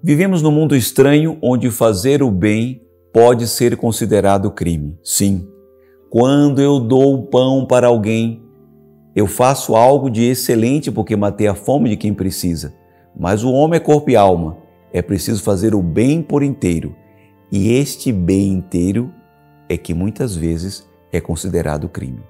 Vivemos num mundo estranho onde fazer o bem pode ser considerado crime. Sim, quando eu dou o pão para alguém, eu faço algo de excelente porque matei a fome de quem precisa. Mas o homem é corpo e alma, é preciso fazer o bem por inteiro. E este bem inteiro é que muitas vezes é considerado crime.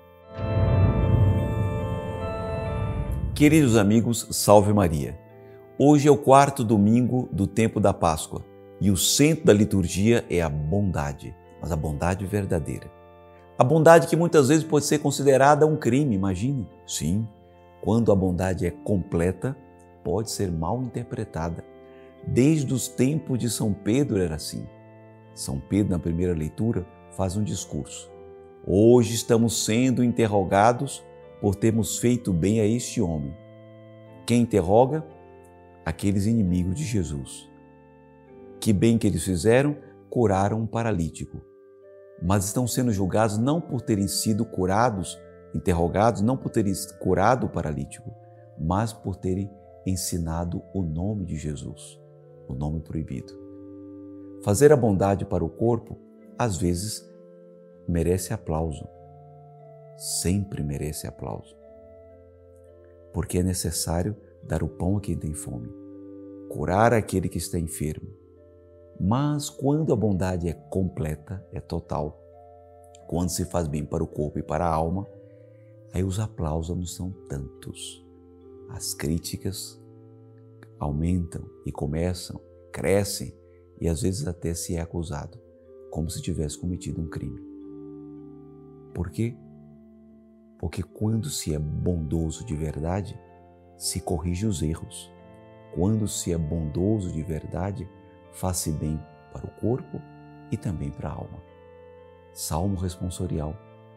Queridos amigos, salve Maria! Hoje é o quarto domingo do tempo da Páscoa e o centro da liturgia é a bondade, mas a bondade verdadeira. A bondade que muitas vezes pode ser considerada um crime, imagine. Sim, quando a bondade é completa, pode ser mal interpretada. Desde os tempos de São Pedro era assim. São Pedro, na primeira leitura, faz um discurso. Hoje estamos sendo interrogados por termos feito bem a este homem. Quem interroga? Aqueles inimigos de Jesus. Que bem que eles fizeram? Curaram um paralítico. Mas estão sendo julgados não por terem sido curados, interrogados, não por terem curado o paralítico, mas por terem ensinado o nome de Jesus, o nome proibido. Fazer a bondade para o corpo, às vezes, merece aplauso. Sempre merece aplauso. Porque é necessário dar o pão a quem tem fome, curar aquele que está enfermo. Mas quando a bondade é completa, é total, quando se faz bem para o corpo e para a alma, aí os aplausos não são tantos. As críticas aumentam e começam, crescem e às vezes até se é acusado, como se tivesse cometido um crime. Por quê? Porque quando se é bondoso de verdade, se corrige os erros. Quando se é bondoso de verdade, faz-se bem para o corpo e também para a alma. Salmo responsorial.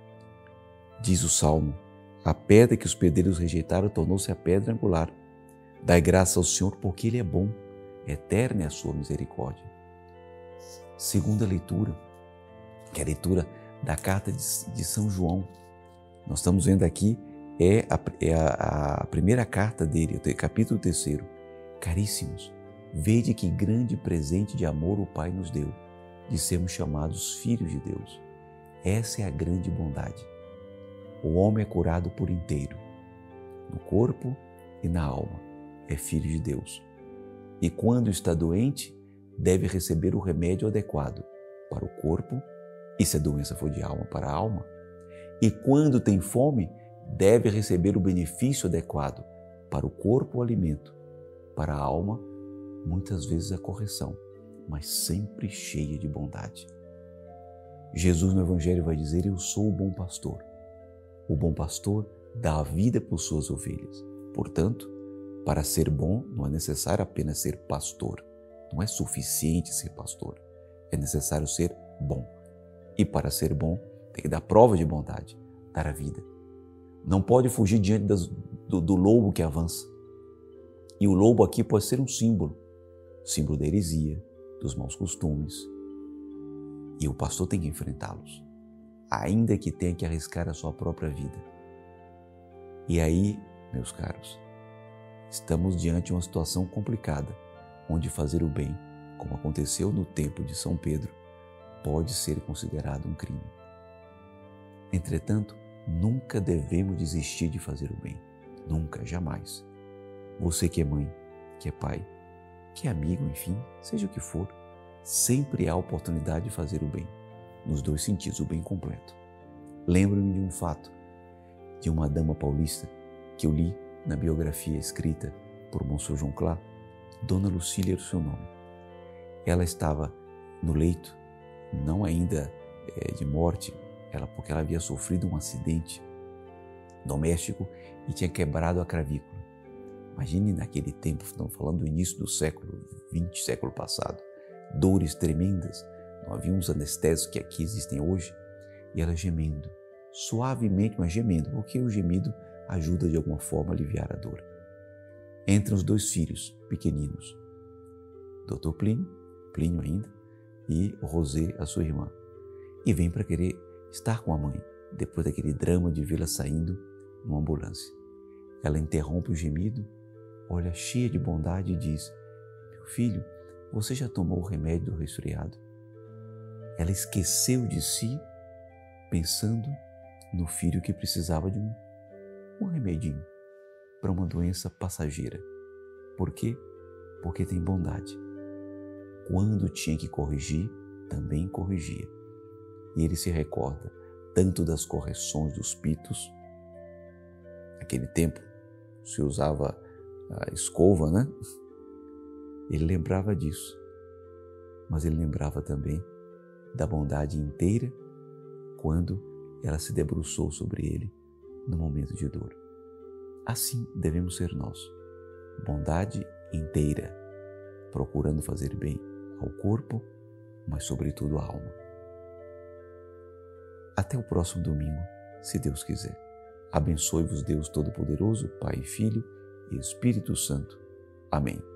Diz o Salmo: a pedra que os pedreiros rejeitaram tornou-se a pedra angular. Dai graça ao Senhor porque Ele é bom, eterna é a sua misericórdia. Segunda leitura, que é a leitura da carta de São João. Nós estamos vendo aqui a primeira carta dele, capítulo 3. Caríssimos, vede que grande presente de amor o Pai nos deu, de sermos chamados filhos de Deus. Essa é a grande bondade. O homem é curado por inteiro, no corpo e na alma. É filho de Deus. E quando está doente, deve receber o remédio adequado para o corpo, e se a doença for de alma, para a alma. E quando tem fome, deve receber o benefício adequado para o corpo, o alimento, para a alma, muitas vezes a correção, mas sempre cheia de bondade. Jesus no Evangelho vai dizer: eu sou o bom pastor. O bom pastor dá a vida por suas ovelhas. Portanto, para ser bom, não é necessário apenas ser pastor. Não é suficiente ser pastor. É necessário ser bom. E para ser bom, tem que dar prova de bondade, dar a vida. Não pode fugir diante do lobo que avança. E o lobo aqui pode ser um símbolo da heresia, dos maus costumes. E o pastor tem que enfrentá-los, ainda que tenha que arriscar a sua própria vida. E aí, meus caros, estamos diante de uma situação complicada, onde fazer o bem, como aconteceu no tempo de São Pedro, pode ser considerado um crime. Entretanto, nunca devemos desistir de fazer o bem. Nunca, jamais. Você que é mãe, que é pai, que é amigo, enfim, seja o que for, sempre há oportunidade de fazer o bem, nos dois sentidos, o bem completo. Lembro-me de um fato, de uma dama paulista, que eu li na biografia escrita por Monsenhor João Clá. Dona Lucília era o seu nome. Ela estava no leito, não ainda de morte, porque ela havia sofrido um acidente doméstico e tinha quebrado a clavícula. Imagine naquele tempo, estamos falando do início do século XX, século passado, dores tremendas, não havia uns anestésicos que aqui existem hoje, e ela gemendo, suavemente, mas gemendo, porque o gemido ajuda de alguma forma a aliviar a dor. Entram os dois filhos pequeninos, Dr. Plínio ainda, e Rosé, a sua irmã, e vem para querer estar com a mãe, depois daquele drama de vê-la saindo numa ambulância. Ela interrompe o gemido, olha cheia de bondade e diz: meu filho, Você já tomou o remédio do resfriado? Ela esqueceu de si, pensando no filho que precisava de um remedinho para uma doença passageira. Por quê? Porque tem bondade. Quando tinha que corrigir, também corrigia. E ele se recorda tanto das correções dos pitos. Naquele tempo se usava a escova, né? Ele lembrava disso. Mas ele lembrava também da bondade inteira quando ela se debruçou sobre ele no momento de dor. Assim devemos ser nós. Bondade inteira, procurando fazer bem ao corpo, mas sobretudo à alma. Até o próximo domingo, se Deus quiser. Abençoe-vos Deus Todo-Poderoso, Pai, Filho e Espírito Santo. Amém.